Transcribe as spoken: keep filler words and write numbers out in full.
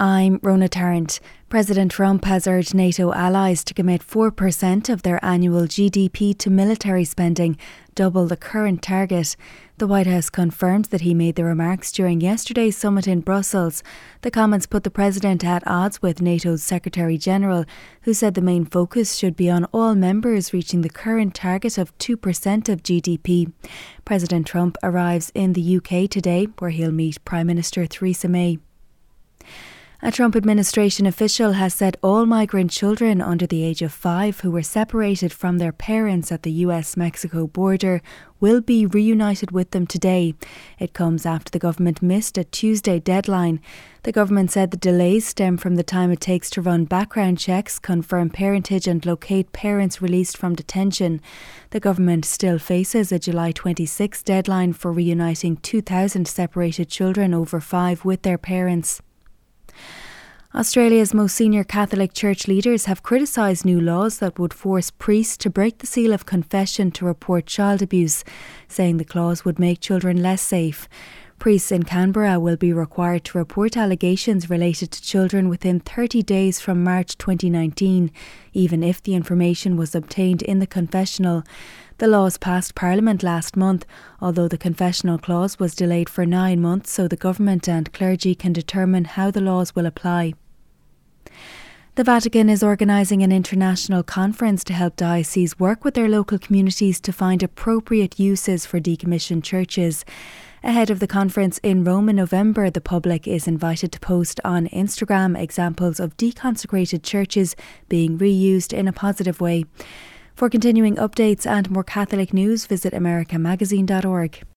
I'm Rona Tarrant. President Trump has urged NATO allies to commit four percent of their annual G D P to military spending, double the current target. The White House confirmed that he made the remarks during yesterday's summit in Brussels. The comments put the President at odds with NATO's Secretary-General, who said the main focus should be on all members reaching the current target of two percent of G D P. President Trump arrives in the U K today, where he'll meet Prime Minister Theresa May. A Trump administration official has said all migrant children under the age of five who were separated from their parents at the U S Mexico border will be reunited with them today. It comes after the government missed a Tuesday deadline. The government said the delays stem from the time it takes to run background checks, confirm parentage and locate parents released from detention. The government still faces a July twenty-sixth deadline for reuniting two thousand separated children over five with their parents. Australia's most senior Catholic Church leaders have criticised new laws that would force priests to break the seal of confession to report child abuse, saying the clause would make children less safe. Priests in Canberra will be required to report allegations related to children within thirty days from March twenty nineteen, even if the information was obtained in the confessional. The laws passed Parliament last month, although the confessional clause was delayed for nine months so the government and clergy can determine how the laws will apply. The Vatican is organising an international conference to help dioceses work with their local communities to find appropriate uses for decommissioned churches. Ahead of the conference in Rome in November, the public is invited to post on Instagram examples of deconsecrated churches being reused in a positive way. For continuing updates and more Catholic news, visit america magazine dot org.